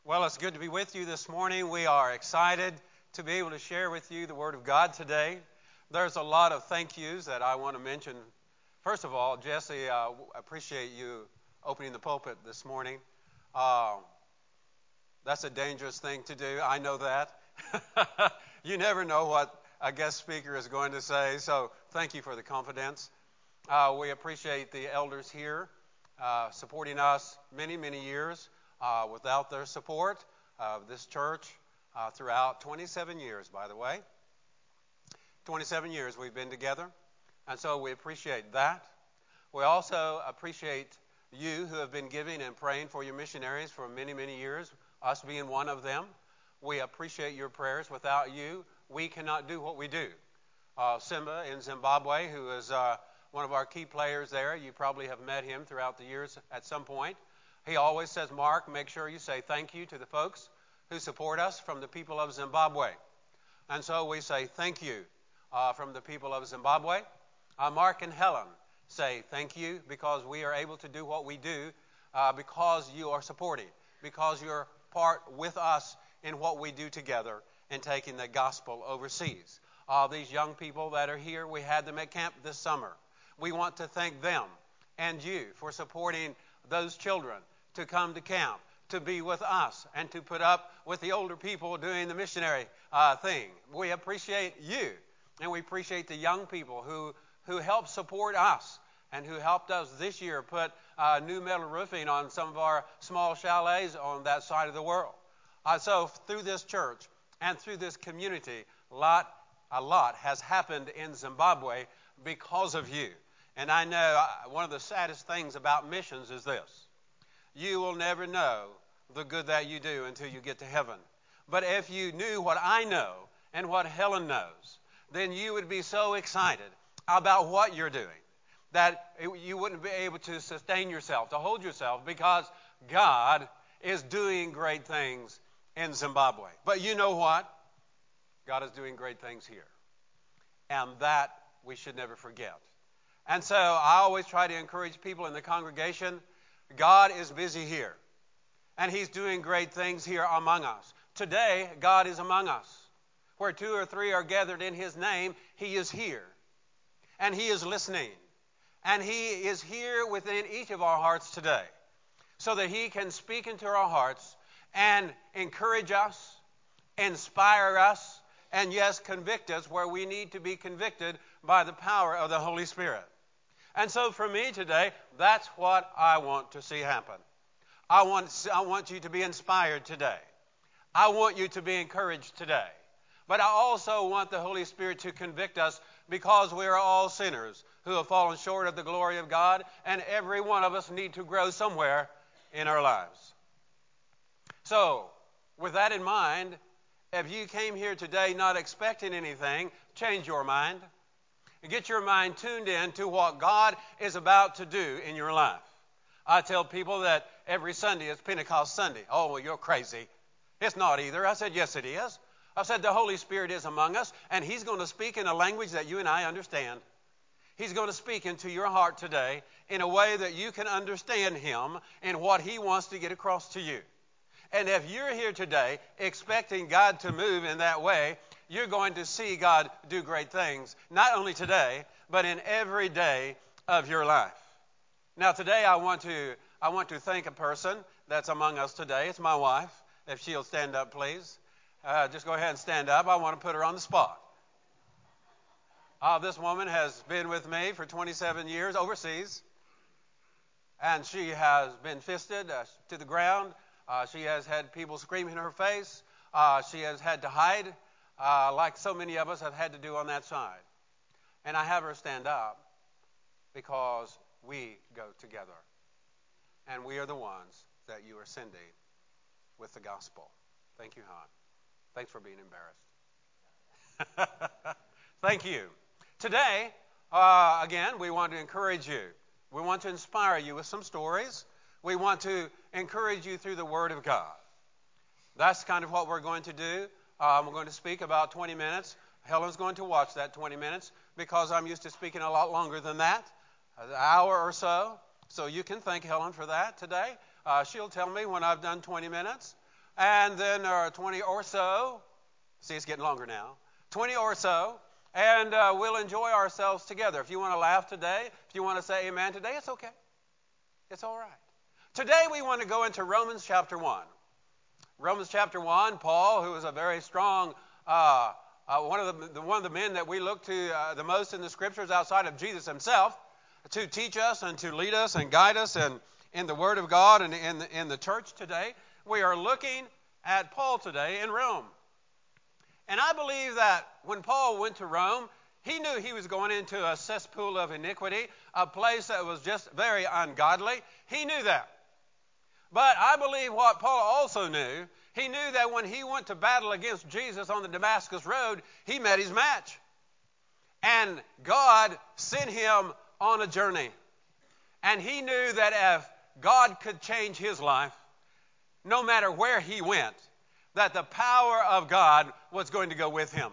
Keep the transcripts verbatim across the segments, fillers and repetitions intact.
Well, it's good to be with you this morning. We are excited to be able to share with you the Word of God today. There's a lot of thank yous that I want to mention. First of all, Jesse, I uh, appreciate you opening the pulpit this morning. Uh, that's a dangerous thing to do. I know that. You never know what a guest speaker is going to say, so thank you for the confidence. Uh, we appreciate the elders here uh, supporting us many, many years. Uh, without their support of this church uh, throughout twenty-seven years, by the way. twenty-seven years we've been together, and so we appreciate that. We also appreciate you who have been giving and praying for your missionaries for many, many years, us being one of them. We appreciate your prayers. Without you, we cannot do what we do. Uh, Simba in Zimbabwe, who is uh, one of our key players there, you probably have met him throughout the years at some point. He always says, Mark, make sure you say thank you to the folks who support us from the people of Zimbabwe. And so we say thank you uh, from the people of Zimbabwe. Uh, Mark and Helen say thank you because we are able to do what we do uh, because you are supporting, because you're part with us in what we do together in taking the gospel overseas. Uh, these young people that are here, we had them at camp this summer. We want to thank them and you for supporting those children to come to camp, to be with us, and to put up with the older people doing the missionary uh, thing. We appreciate you, and we appreciate the young people who, who helped support us and who helped us this year put uh, new metal roofing on some of our small chalets on that side of the world. Uh, so through this church and through this community, a lot, a lot has happened in Zimbabwe because of you. And I know uh, one of the saddest things about missions is this. You will never know the good that you do until you get to heaven. But if you knew what I know and what Helen knows, then you would be so excited about what you're doing that it, you wouldn't be able to sustain yourself, to hold yourself, because God is doing great things in Zimbabwe. But you know what? God is doing great things here. And that we should never forget. And so I always try to encourage people in the congregation, God is busy here. And He's doing great things here among us. Today, God is among us. Where two or three are gathered in His name, He is here. And He is listening. And He is here within each of our hearts today. So that He can speak into our hearts and encourage us, inspire us, and yes, convict us where we need to be convicted by the power of the Holy Spirit. And so for me today, that's what I want to see happen. I want, I want you to be inspired today. I want you to be encouraged today. But I also want the Holy Spirit to convict us because we are all sinners who have fallen short of the glory of God, and every one of us need to grow somewhere in our lives. So, with that in mind, if you came here today not expecting anything, change your mind. Get your mind tuned in to what God is about to do in your life. I tell people that every Sunday is Pentecost Sunday. Oh, well, you're crazy. It's not either. I said, yes, it is. I said, the Holy Spirit is among us, and He's going to speak in a language that you and I understand. He's going to speak into your heart today in a way that you can understand Him and what He wants to get across to you. And if you're here today expecting God to move in that way, you're going to see God do great things, not only today, but in every day of your life. Now, today I want to I want to thank a person that's among us today. It's my wife. If she'll stand up, please. Uh, just go ahead and stand up. I want to put her on the spot. Uh, this woman has been with me for twenty-seven years overseas, and she has been fisted uh, to the ground. Uh, she has had people scream in her face. Uh, she has had to hide. Uh, like so many of us have had to do on that side. And I have her stand up because we go together. And we are the ones that you are sending with the gospel. Thank you, hon. Thanks for being embarrassed. Thank you. Today, uh, again, we want to encourage you. We want to inspire you with some stories. We want to encourage you through the Word of God. That's kind of what we're going to do. Um, we're going to speak about twenty minutes. Helen's going to watch that twenty minutes because I'm used to speaking a lot longer than that, an hour or so. So you can thank Helen for that today. Uh, she'll tell me when I've done twenty minutes. and then there are twenty or so. See, it's getting longer now. twenty or so. And uh, we'll enjoy ourselves together. If you want to laugh today, if you want to say amen today, it's okay. It's all right. Today we want to go into Romans chapter one. Romans chapter one, Paul, who is a very strong, uh, uh, one, of the, the, one of the men that we look to uh, the most in the Scriptures outside of Jesus himself, to teach us and to lead us and guide us in, in the Word of God and in the, in the church today. We are looking at Paul today in Rome. And I believe that when Paul went to Rome, he knew he was going into a cesspool of iniquity, a place that was just very ungodly. He knew that. But I believe what Paul also knew, he knew that when he went to battle against Jesus on the Damascus Road, he met his match. And God sent him on a journey. And he knew that if God could change his life, no matter where he went, that the power of God was going to go with him.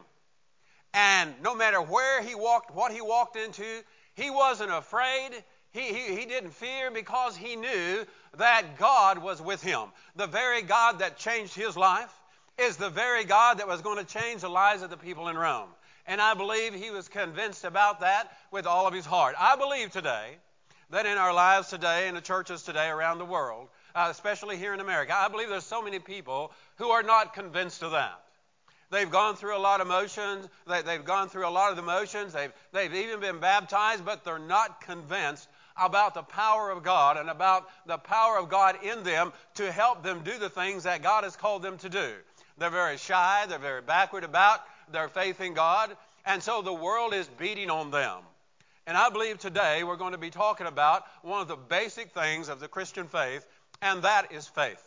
And no matter where he walked, what he walked into, he wasn't afraid. He, he, he didn't fear because he knew that God was with him. The very God that changed his life is the very God that was going to change the lives of the people in Rome. And I believe he was convinced about that with all of his heart. I believe today that in our lives today, in the churches today around the world, uh, especially here in America, I believe there's so many people who are not convinced of that. They've gone through a lot of motions. They, they've gone through a lot of the motions. They've, they've even been baptized, but they're not convinced about the power of God and about the power of God in them to help them do the things that God has called them to do. They're very shy. They're very backward about their faith in God. And so the world is beating on them. And I believe today we're going to be talking about one of the basic things of the Christian faith, and that is faith.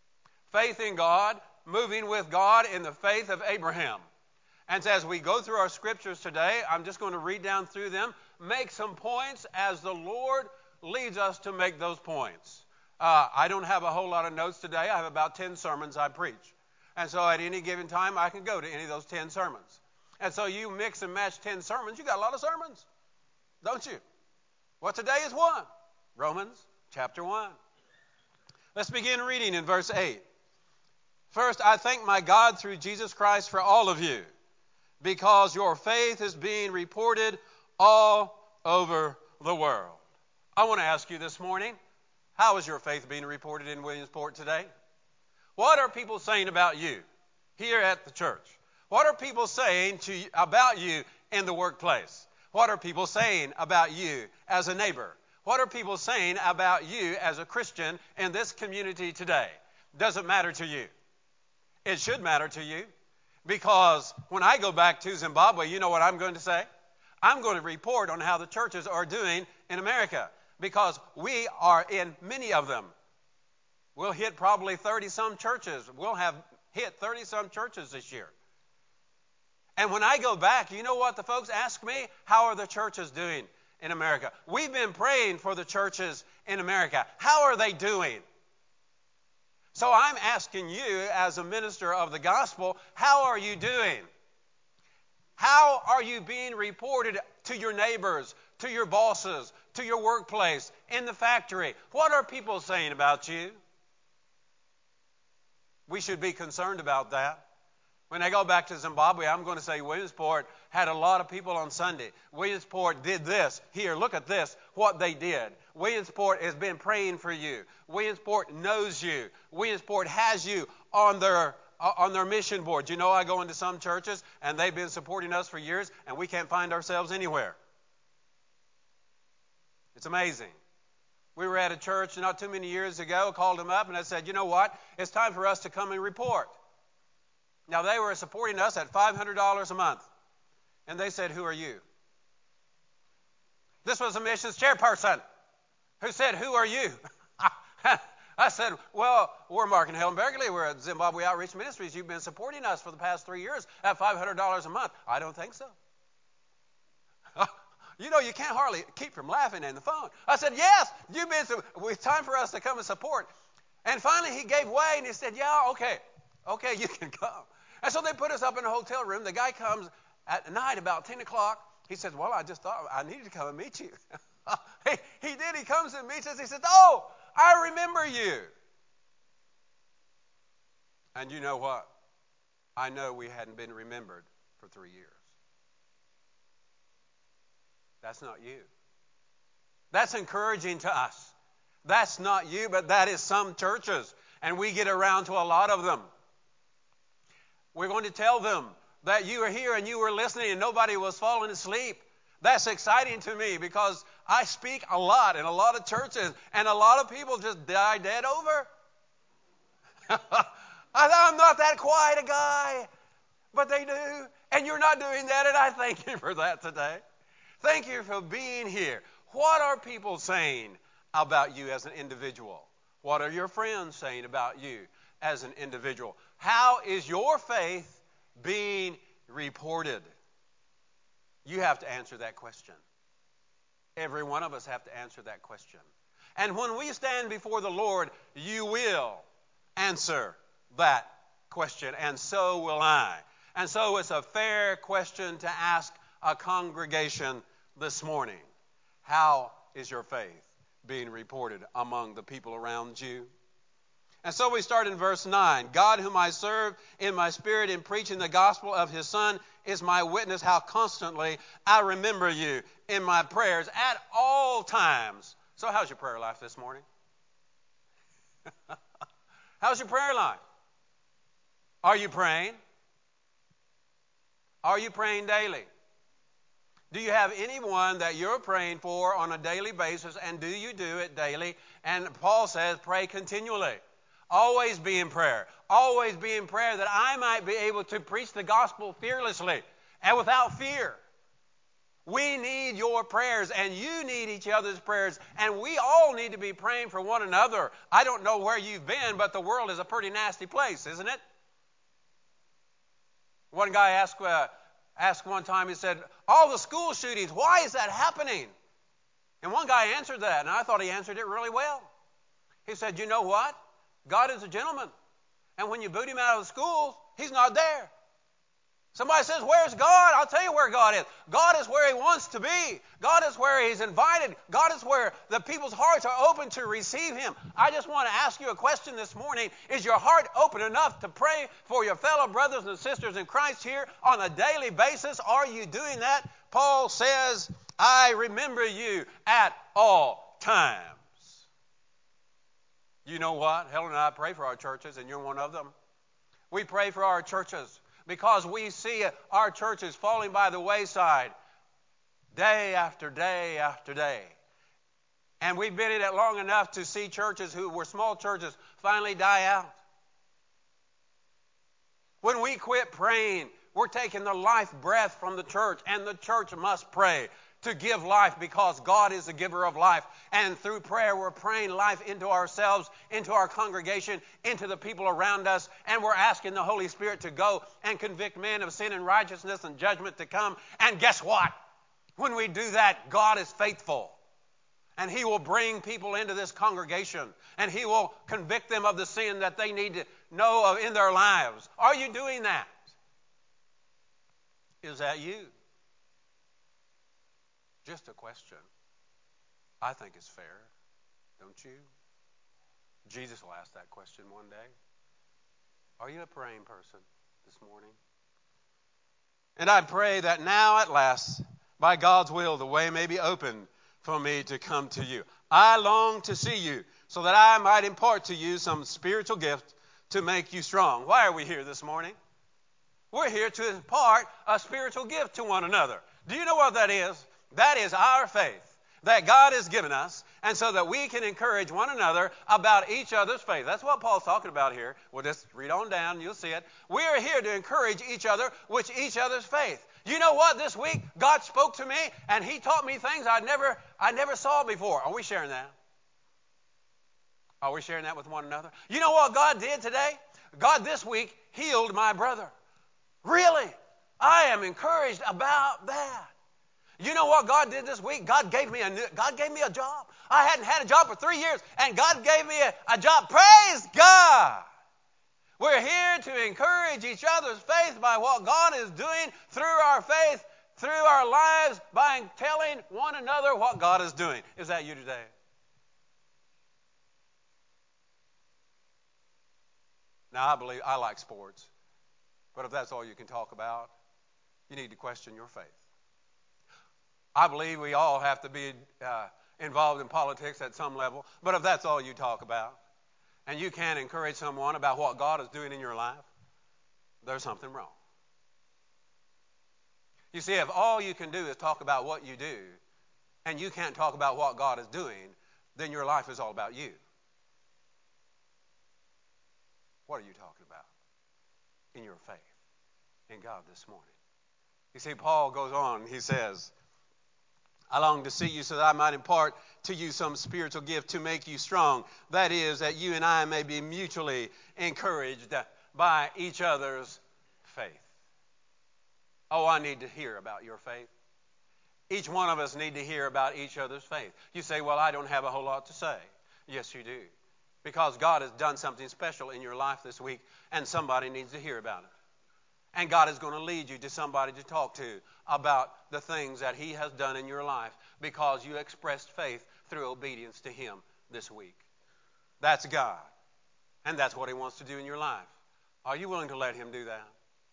Faith in God, moving with God in the faith of Abraham. And so as we go through our scriptures today, I'm just going to read down through them, make some points as the Lord leads us to make those points. Uh, I don't have a whole lot of notes today. I have about ten sermons I preach. And so at any given time, I can go to any of those ten sermons. And so you mix and match ten sermons, you got a lot of sermons, don't you? Well, today is one. Romans chapter one. Let's begin reading in verse eight. First, I thank my God through Jesus Christ for all of you, because your faith is being reported all over the world. I want to ask you this morning, how is your faith being reported in Williamsport today? What are people saying about you here at the church? What are people saying to you, about you in the workplace? What are people saying about you as a neighbor? What are people saying about you as a Christian in this community today? Does it matter to you? It should matter to you, because when I go back to Zimbabwe, you know what I'm going to say? I'm going to report on how the churches are doing in America, because we are in many of them. We'll hit probably thirty-some churches. We'll have hit thirty-some churches this year. And when I go back, you know what the folks ask me? How are the churches doing in America? We've been praying for the churches in America. How are they doing? So I'm asking you as a minister of the gospel, how are you doing? How are you being reported to your neighbors, to your bosses, to your workplace, in the factory? What are people saying about you? We should be concerned about that. When I go back to Zimbabwe, I'm going to say Williamsport had a lot of people on Sunday. Williamsport did this. Here, look at this, what they did. Williamsport has been praying for you. Williamsport knows you. Williamsport has you on their uh, on their mission board. You know, I go into some churches, and they've been supporting us for years, and we can't find ourselves anywhere. It's amazing. We were at a church not too many years ago, called them up, and I said, you know what? It's time for us to come and report. Now, they were supporting us at five hundred dollars a month. And they said, who are you? This was a missions chairperson who said, who are you? I said, well, we're Mark and Helen Bergley. We're at Zimbabwe Outreach Ministries. You've been supporting us for the past three years at five hundred dollars a month. I don't think so. You know, you can't hardly keep from laughing in the phone. I said, yes, you've been, it's time for us to come and support. And finally, he gave way, and he said, yeah, okay, okay, you can come. And so they put us up in a hotel room. The guy comes at night about ten o'clock. He says, well, I just thought I needed to come and meet you. he, he did. He comes and meets us. He says, oh, I remember you. And you know what? I know we hadn't been remembered for three years. That's not you. That's encouraging to us. That's not you, but that is some churches. And we get around to a lot of them. We're going to tell them that you are here and you were listening and nobody was falling asleep. That's exciting to me because I speak a lot in a lot of churches and a lot of people just die dead over. I'm not that quiet a guy, but they do. And you're not doing that, and I thank you for that today. Thank you for being here. What are people saying about you as an individual? What are your friends saying about you as an individual? How is your faith being reported? You have to answer that question. Every one of us have to answer that question. And when we stand before the Lord, you will answer that question, and so will I. And so it's a fair question to ask a congregation this morning. How is your faith being reported among the people around you? And so we start in verse nine. God whom I serve in my spirit in preaching the gospel of his Son is my witness how constantly I remember you in my prayers at all times. So how's your prayer life this morning? How's your prayer life? Are you praying? Are you praying daily? Do you have anyone that you're praying for on a daily basis, and do you do it daily? And Paul says, pray continually. Always be in prayer. Always be in prayer that I might be able to preach the gospel fearlessly and without fear. We need your prayers, and you need each other's prayers, and we all need to be praying for one another. I don't know where you've been, but the world is a pretty nasty place, isn't it? One guy asked, uh, asked one time, he said, all the school shootings, why is that happening? And one guy answered that, and I thought he answered it really well. He said, you know what? God is a gentleman. And when you boot him out of the schools, he's not there. Somebody says, where's God? I'll tell you where God is. God is where he wants to be. God is where he's invited. God is where the people's hearts are open to receive him. I just want to ask you a question this morning. Is your heart open enough to pray for your fellow brothers and sisters in Christ here on a daily basis? Are you doing that? Paul says, I remember you at all times. You know what? Helen and I pray for our churches, and you're one of them. We pray for our churches because we see our churches falling by the wayside day after day after day. And we've been in it long enough to see churches who were small churches finally die out. When we quit praying, we're taking the life breath from the church, and the church must pray to give life because God is the giver of life. And through prayer, we're praying life into ourselves, into our congregation, into the people around us. And we're asking the Holy Spirit to go and convict men of sin and righteousness and judgment to come. And guess what? When we do that, God is faithful. And he will bring people into this congregation. And he will convict them of the sin that they need to know of in their lives. Are you doing that? Is that you? Just a question. I think it's fair, don't you? Jesus will ask that question one day. Are you a praying person this morning? And I pray that now at last, by God's will, the way may be opened for me to come to you. I long to see you so that I might impart to you some spiritual gift to make you strong. Why are we here this morning? We're here to impart a spiritual gift to one another. Do you know what that is? That is our faith that God has given us, and so that we can encourage one another about each other's faith. That's what Paul's talking about here. We'll just read on down, and you'll see it. We are here to encourage each other with each other's faith. You know what? This week, God spoke to me, and he taught me things I never, I never saw before. Are we sharing that? Are we sharing that with one another? You know what God did today? God this week healed my brother. Really? I am encouraged about that. You know what God did this week? God gave me a new, God gave me a job. I hadn't had a job for three years, and God gave me a, a job. Praise God! We're here to encourage each other's faith by what God is doing through our faith, through our lives, by telling one another what God is doing. Is that you today? Now, I believe I like sports, but if that's all you can talk about, you need to question your faith. I believe we all have to be uh, involved in politics at some level, but if that's all you talk about, and you can't encourage someone about what God is doing in your life, there's something wrong. You see, if all you can do is talk about what you do, and you can't talk about what God is doing, then your life is all about you. What are you talking about in your faith in God this morning? You see, Paul goes on, he says, I long to see you so that I might impart to you some spiritual gift to make you strong. That is, that you and I may be mutually encouraged by each other's faith. Oh, I need to hear about your faith. Each one of us need to hear about each other's faith. You say, well, I don't have a whole lot to say. Yes, you do. Because God has done something special in your life this week, and somebody needs to hear about it. And God is going to lead you to somebody to talk to about the things that He has done in your life because you expressed faith through obedience to Him this week. That's God. And that's what He wants to do in your life. Are you willing to let Him do that?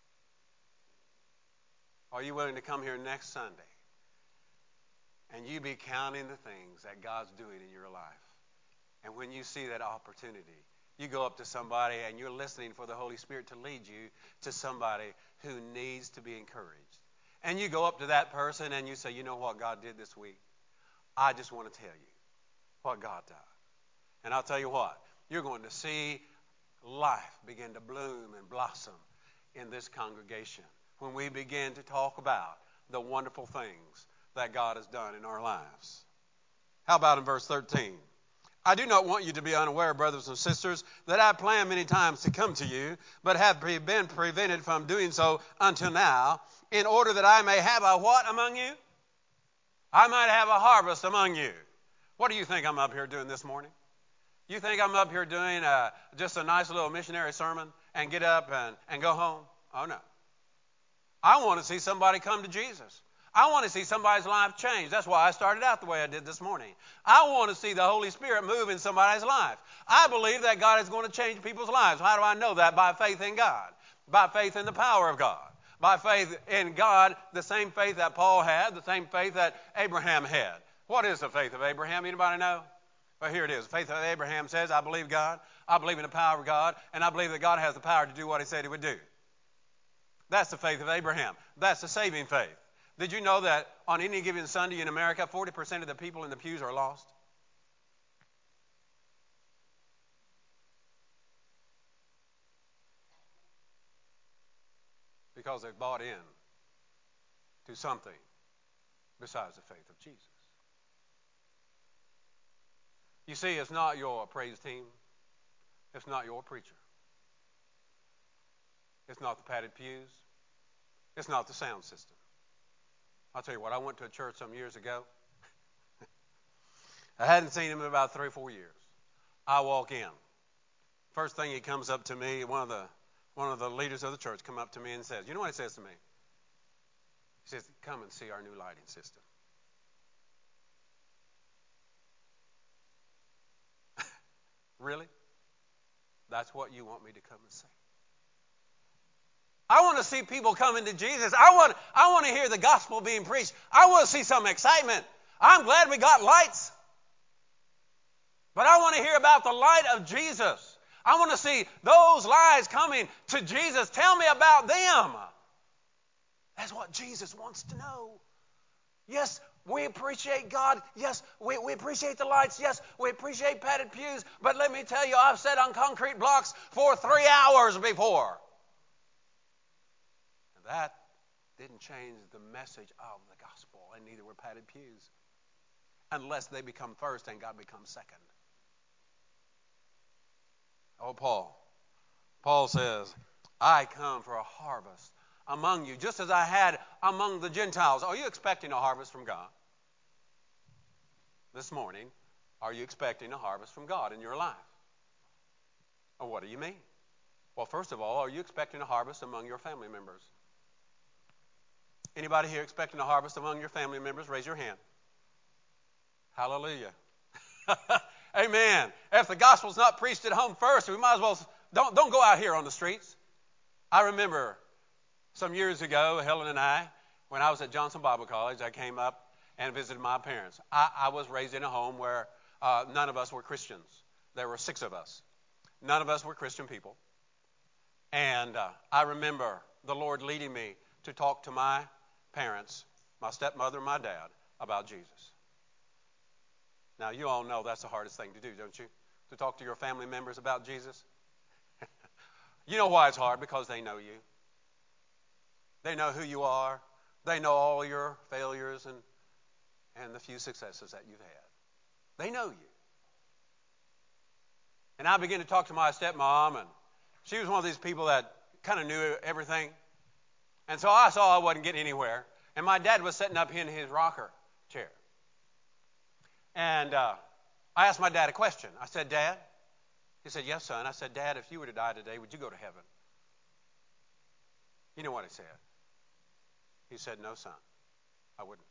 Are you willing to come here next Sunday and you be counting the things that God's doing in your life? And when you see that opportunity, you go up to somebody and you're listening for the Holy Spirit to lead you to somebody who needs to be encouraged. And you go up to that person and you say, you know what God did this week? I just want to tell you what God done. And I'll tell you what, you're going to see life begin to bloom and blossom in this congregation when we begin to talk about the wonderful things that God has done in our lives. How about in verse thirteen? I do not want you to be unaware, brothers and sisters, that I planned many times to come to you, but have been prevented from doing so until now, in order that I may have a what among you? I might have a harvest among you. What do you think I'm up here doing this morning? You think I'm up here doing uh, just a nice little missionary sermon and get up and, and go home? Oh, no. I want to see somebody come to Jesus. I want to see somebody's life change. That's why I started out the way I did this morning. I want to see the Holy Spirit move in somebody's life. I believe that God is going to change people's lives. How do I know that? By faith in God. By faith in the power of God. By faith in God, the same faith that Paul had, the same faith that Abraham had. What is the faith of Abraham? Anybody know? Well, here it is. The faith of Abraham says, I believe God, I believe in the power of God, and I believe that God has the power to do what He said He would do. That's the faith of Abraham. That's the saving faith. Did you know that on any given Sunday in America, forty percent of the people in the pews are lost? Because they've bought in to something besides the faith of Jesus. You see, it's not your praise team. It's not your preacher. It's not the padded pews. It's not the sound system. I'll tell you what, I went to a church some years ago. I hadn't seen him in about three or four years. I walk in. First thing he comes up to me, one of the one of the leaders of the church come up to me and says, you know what he says to me? He says, come and see our new lighting system. Really? That's what you want me to come and see? I want to see people coming to Jesus. I want, I want to hear the gospel being preached. I want to see some excitement. I'm glad we got lights. But I want to hear about the light of Jesus. I want to see those lives coming to Jesus. Tell me about them. That's what Jesus wants to know. Yes, we appreciate God. Yes, we, we appreciate the lights. Yes, we appreciate padded pews. But let me tell you, I've sat on concrete blocks for three hours before. That didn't change the message of the gospel, and neither were padded pews, unless they become first and God becomes second. Oh, Paul. Paul says, I come for a harvest among you, just as I had among the Gentiles. Are you expecting a harvest from God? This morning, are you expecting a harvest from God in your life? Or what do you mean? Well, first of all, are you expecting a harvest among your family members? Anybody here expecting a harvest among your family members? Raise your hand. Hallelujah. Amen. If the gospel's not preached at home first, we might as well Don't, don't go out here on the streets. I remember some years ago, Helen and I, when I was at Johnson Bible College, I came up and visited my parents. I, I was raised in a home where uh, none of us were Christians. There were six of us. None of us were Christian people. And uh, I remember the Lord leading me to talk to my parents, my stepmother and my dad, about Jesus. Now, you all know that's the hardest thing to do, don't you? To talk to your family members about Jesus. You know why it's hard? Because they know you. They know who you are. They know all your failures and, and the few successes that you've had. They know you. And I began to talk to my stepmom, and she was one of these people that kind of knew everything. And so I saw I wasn't getting anywhere. And my dad was sitting up in his rocker chair. And uh, I asked my dad a question. I said, Dad? He said, yes, son. I said, Dad, if you were to die today, would you go to heaven? You know what he said? He said, no, son, I wouldn't.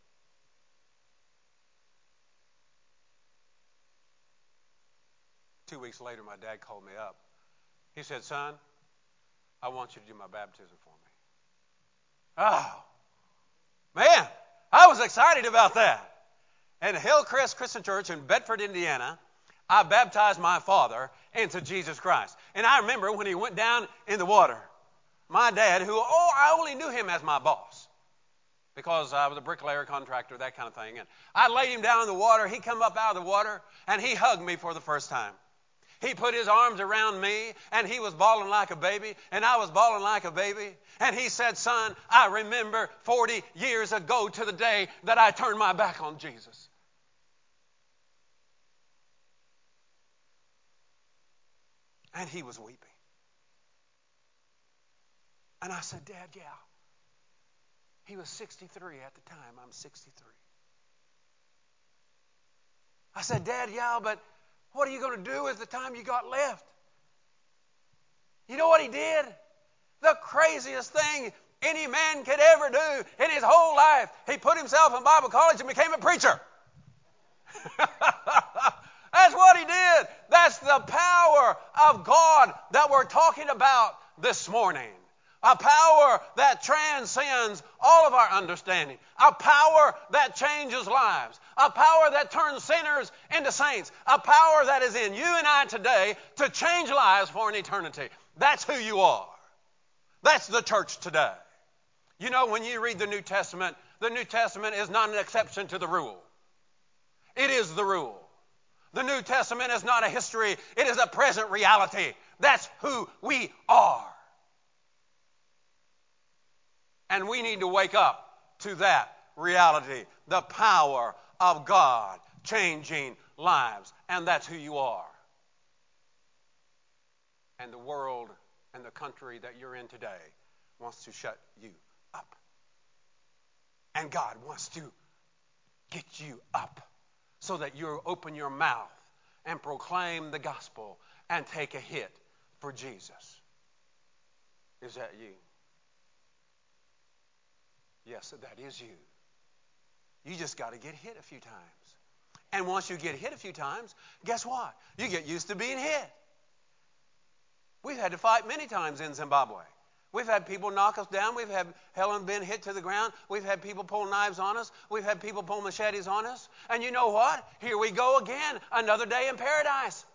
Two weeks later, my dad called me up. He said, son, I want you to do my baptism for me. Oh, man, I was excited about that. At Hillcrest Christian Church in Bedford, Indiana, I baptized my father into Jesus Christ. And I remember when he went down in the water, my dad, who, oh, I only knew him as my boss because I was a bricklayer, contractor, that kind of thing. And I laid him down in the water. He come up out of the water, and he hugged me for the first time. He put his arms around me, and he was bawling like a baby, and I was bawling like a baby. And he said, son, I remember forty years ago to the day that I turned my back on Jesus. And he was weeping. And I said, Dad, yeah. He was sixty-three at the time. I'm sixty-three. I said, Dad, yeah, but what are you going to do with the time you got left? You know what he did? The craziest thing any man could ever do in his whole life. He put himself in Bible college and became a preacher. That's what he did. That's the power of God that we're talking about this morning. A power that transcends all of our understanding. A power that changes lives. A power that turns sinners into saints. A power that is in you and I today to change lives for an eternity. That's who you are. That's the church today. You know, when you read the New Testament, the New Testament is not an exception to the rule. It is the rule. The New Testament is not a history. It is a present reality. That's who we are. And we need to wake up to that reality. The power of God changing lives. And that's who you are. And the world and the country that you're in today wants to shut you up. And God wants to get you up so that you open your mouth and proclaim the gospel and take a hit for Jesus. Is that you? Yes, that is you. You just got to get hit a few times. And once you get hit a few times, guess what? You get used to being hit. We've had to fight many times in Zimbabwe. We've had people knock us down. We've had Helen been hit to the ground. We've had people pull knives on us. We've had people pull machetes on us. And you know what? Here we go again. Another day in paradise.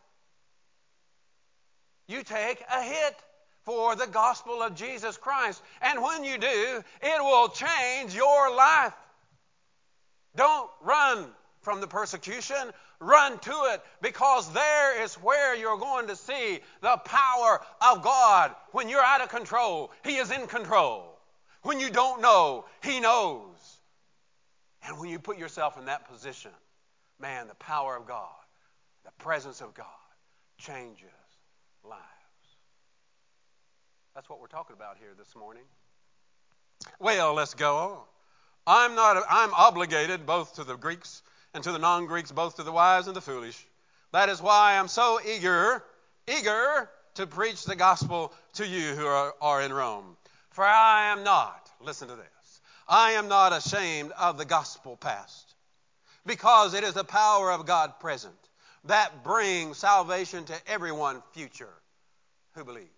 You take a hit for the gospel of Jesus Christ. And when you do, it will change your life. Don't run from the persecution. Run to it, because there is where you're going to see the power of God. When you're out of control, He is in control. When you don't know, He knows. And when you put yourself in that position, man, the power of God, the presence of God changes lives. That's what we're talking about here this morning. Well, let's go on. I'm not. I'm obligated both to the Greeks and to the non-Greeks, both to the wise and the foolish. That is why I'm so eager, eager to preach the gospel to you who are, are in Rome. For I am not, listen to this, I am not ashamed of the gospel past, because it is the power of God present that brings salvation to everyone future who believes.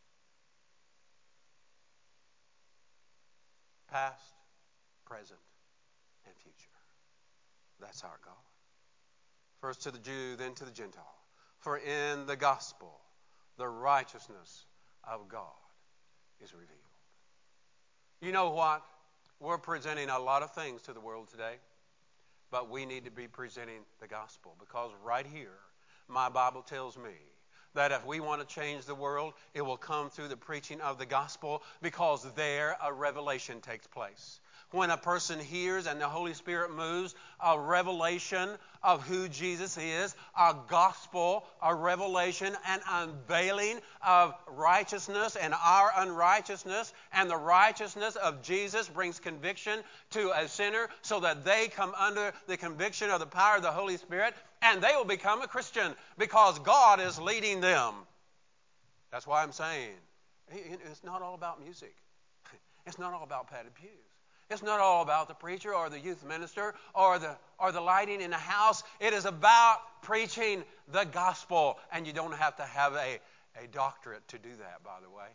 Past, present, and future. That's our God. First to the Jew, then to the Gentile. For in the gospel, the righteousness of God is revealed. You know what? We're presenting a lot of things to the world today, but we need to be presenting the gospel, because right here, my Bible tells me that if we want to change the world, it will come through the preaching of the gospel, because there a revelation takes place. When a person hears and the Holy Spirit moves, a revelation of who Jesus is, a gospel, a revelation, an unveiling of righteousness and our unrighteousness, and the righteousness of Jesus brings conviction to a sinner so that they come under the conviction of the power of the Holy Spirit, and they will become a Christian because God is leading them. That's why I'm saying it's not all about music. It's not all about padded pews. It's not all about the preacher or the youth minister or the or the lighting in the house. It is about preaching the gospel. And you don't have to have a, a doctorate to do that, by the way.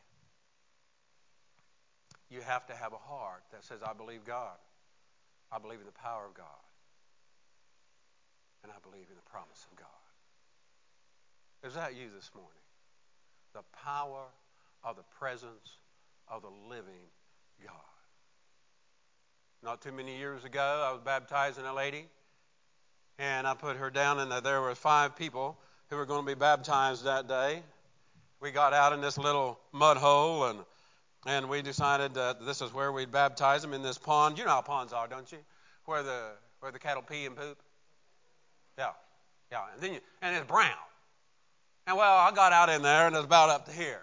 You have to have a heart that says, I believe God. I believe in the power of God. And I believe in the promise of God. Is that you this morning? The power of the presence of the living God. Not too many years ago, I was baptizing a lady, and I put her down, and there were five people who were going to be baptized that day. We got out in this little mud hole, and and we decided that this is where we'd baptize them, in this pond. You know how ponds are, don't you? Where the where the cattle pee and poop. Yeah, yeah, and then you, and it's brown. And well, I got out in there, and it was about up to here.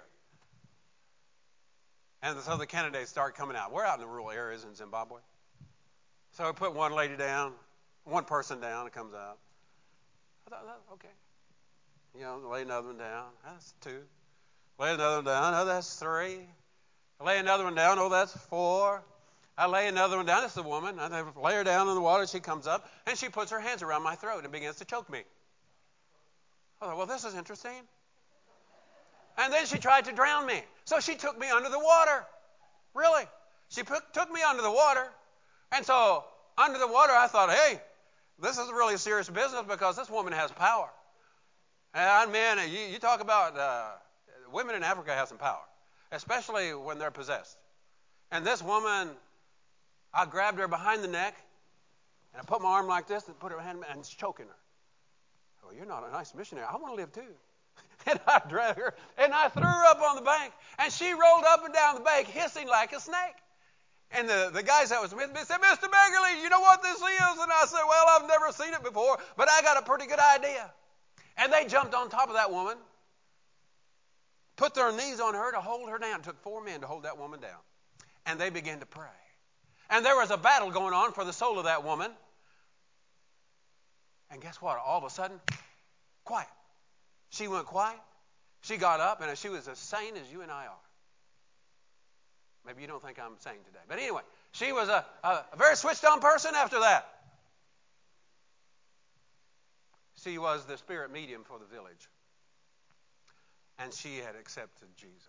And so the candidates start coming out. We're out in the rural areas in Zimbabwe. So we put one lady down, one person down, it comes out. I thought, oh, okay. You know, lay another one down. That's two. Lay another one down. Oh, that's three. I lay another one down. Oh, that's four. I lay another one down. That's the woman. I lay her down in the water. She comes up, and she puts her hands around my throat and begins to choke me. I thought, well, this is interesting. And then she tried to drown me. So she took me under the water. Really. She put, took me under the water. And so, under the water, I thought, hey, this is really serious business, because this woman has power. And man, you, you talk about uh, women in Africa have some power, especially when they're possessed. And this woman, I grabbed her behind the neck, and I put my arm like this and put her hand, and it's choking her. Well, you're not a nice missionary. I want to live too. And I dragged her, and I threw her up on the bank, and she rolled up and down the bank, hissing like a snake. And the, the guys that was with me said, Mister Beggerly, you know what this is? And I said, well, I've never seen it before, but I got a pretty good idea. And they jumped on top of that woman, put their knees on her to hold her down. It took four men to hold that woman down. And they began to pray. And there was a battle going on for the soul of that woman. And guess what? All of a sudden, quiet. She went quiet. She got up, and she was as sane as you and I are. Maybe you don't think I'm sane today. But anyway, she was a, a, a very switched-on person after that. She was the spirit medium for the village. And she had accepted Jesus.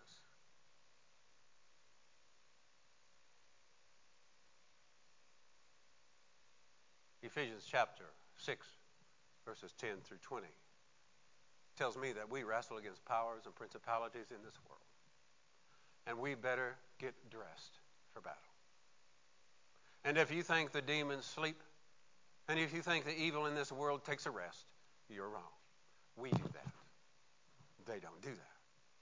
Ephesians chapter six, verses ten through twenty, tells me that we wrestle against powers and principalities in this world. And we better get dressed for battle. And if you think the demons sleep, and if you think the evil in this world takes a rest, you're wrong. We do that. They don't do that.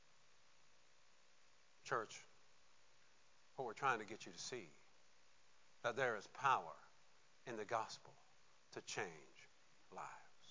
Church, what we're trying to get you to see, that there is power in the gospel to change lives.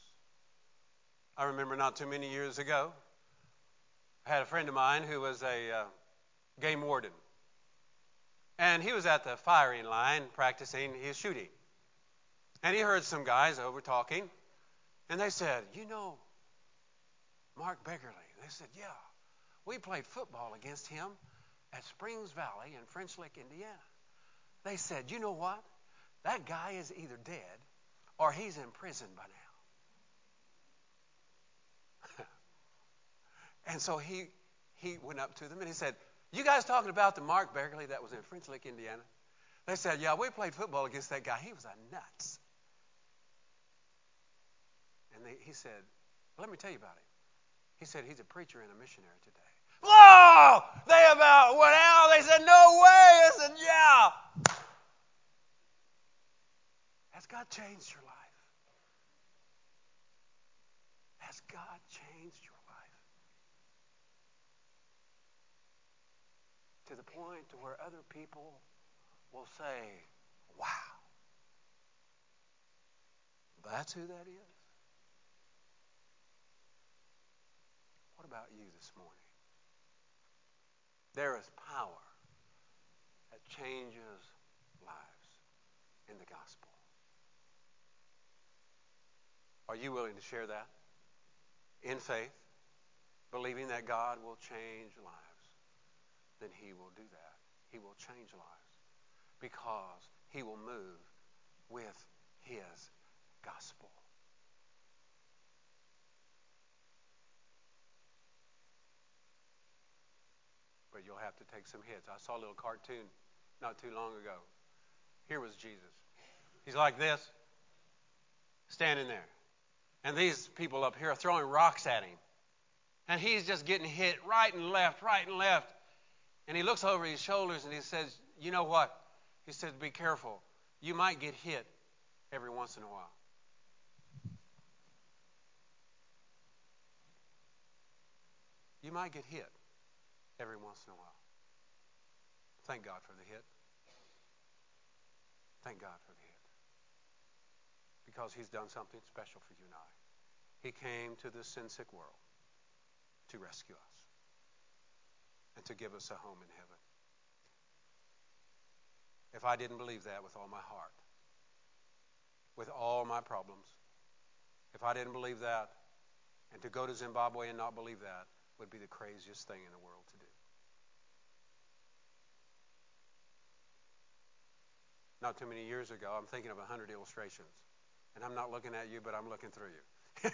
I remember not too many years ago, I had a friend of mine who was a uh, game warden. And he was at the firing line practicing his shooting. And he heard some guys over talking. And they said, you know, Mark Beggerly. They said, yeah, we played football against him at Springs Valley in French Lick, Indiana. They said, you know what? That guy is either dead or he's in prison by now. And so he he went up to them and he said, "You guys talking about the Mark Begley that was in French Lick, Indiana?" They said, "Yeah, we played football against that guy. He was a nuts." And they, he said, "Let me tell you about him." He said, "He's a preacher and a missionary today." Whoa! They about went out. They said, "No way." I said, "Yeah." Has God changed your life? Has God changed your life? To the point to where other people will say, "Wow, that's who that is." What about you this morning? There is power that changes lives in the gospel. Are you willing to share that? In faith, believing that God will change lives, then He will do that. He will change lives because He will move with His gospel. But you'll have to take some hits. I saw a little cartoon not too long ago. Here was Jesus. He's like this, standing there. And these people up here are throwing rocks at him. And he's just getting hit right and left, right and left. And he looks over his shoulders and he says, "You know what?" He says, "Be careful. You might get hit every once in a while." You might get hit every once in a while. Thank God for the hit. Thank God for the hit. Because He's done something special for you and I. He came to this sin-sick world to rescue us and to give us a home in heaven. If I didn't believe that with all my heart, with all my problems, if I didn't believe that, and to go to Zimbabwe and not believe that would be the craziest thing in the world to do. Not too many years ago, I'm thinking of a hundred illustrations. And I'm not looking at you, but I'm looking through you.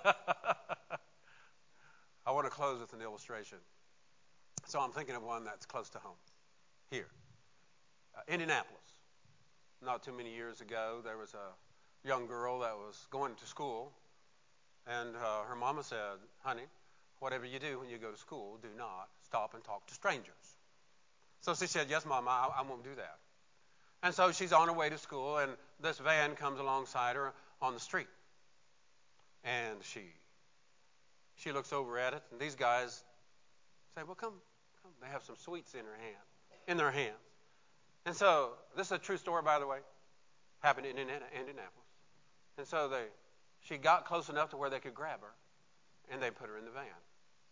I want to close with an illustration. So I'm thinking of one that's close to home. Here. Uh, Indianapolis. Not too many years ago, there was a young girl that was going to school. And uh, her mama said, "Honey, whatever you do when you go to school, do not stop and talk to strangers." So she said, "Yes, Mama, I, I won't do that." And so she's on her way to school, and this van comes alongside her on the street. And she she looks over at it, and these guys say, "Well, come, come." They have some sweets in her hand, in their hands. And so this is a true story, by the way. Happened in Indianapolis. And so they, she got close enough to where they could grab her, and they put her in the van.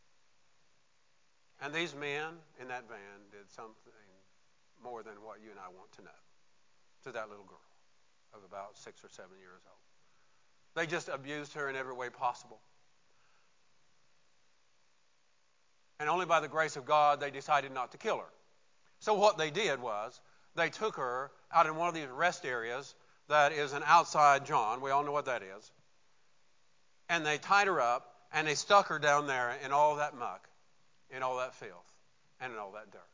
And these men in that van did something more than what you and I want to know to that little girl of about six or seven years old. They just abused her in every way possible. And only by the grace of God, they decided not to kill her. So what they did was, they took her out in one of these rest areas that is an outside John. We all know what that is. And they tied her up, and they stuck her down there in all that muck, in all that filth, and in all that dirt.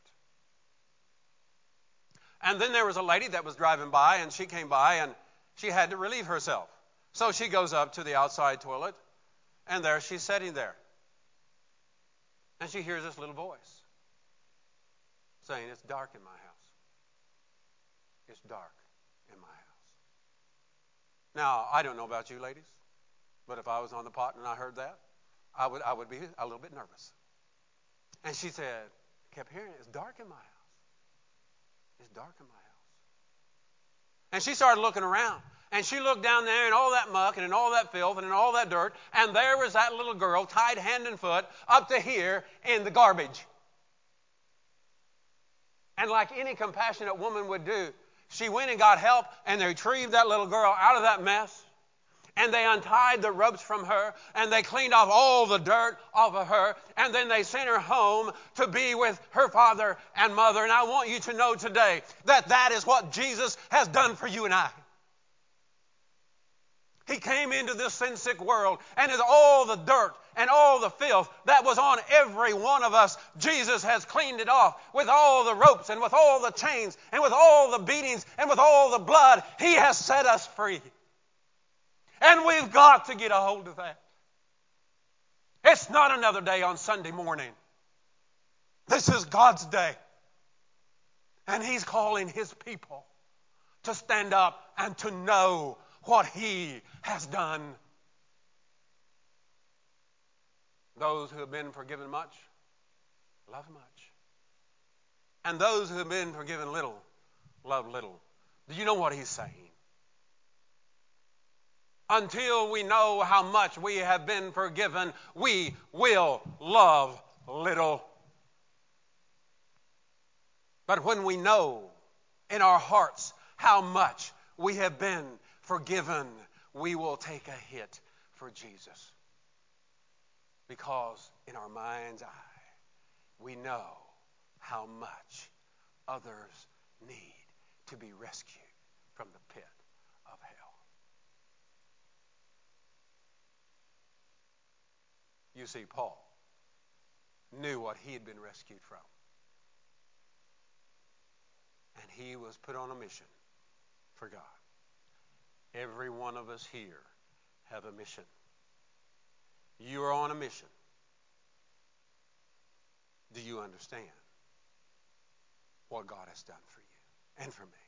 And then there was a lady that was driving by, and she came by, and she had to relieve herself. So she goes up to the outside toilet, and there she's sitting there. And she hears this little voice saying, "It's dark in my house. It's dark in my house." Now, I don't know about you ladies, but if I was on the pot and I heard that, I would I would be a little bit nervous. And she said, kept hearing it, "It's dark in my house. It's dark in my house." And she started looking around. And she looked down there in all that muck and in all that filth and in all that dirt. And there was that little girl tied hand and foot up to here in the garbage. And like any compassionate woman would do, she went and got help, and they retrieved that little girl out of that mess. And they untied the ropes from her, and they cleaned off all the dirt off of her, and then they sent her home to be with her father and mother. And I want you to know today that that is what Jesus has done for you and I. He came into this sin-sick world, and is all the dirt and all the filth that was on every one of us, Jesus has cleaned it off with all the ropes and with all the chains and with all the beatings and with all the blood. He has set us free. And we've got to get a hold of that. It's not another day on Sunday morning. This is God's day. And He's calling His people to stand up and to know what He has done. Those who have been forgiven much, love much. And those who have been forgiven little, love little. Do you know what He's saying? Until we know how much we have been forgiven, we will love little. But when we know in our hearts how much we have been forgiven, we will take a hit for Jesus. Because in our mind's eye, we know how much others need to be rescued from the pit of hell. You see, Paul knew what he had been rescued from. And he was put on a mission for God. Every one of us here have a mission. You are on a mission. Do you understand what God has done for you and for me?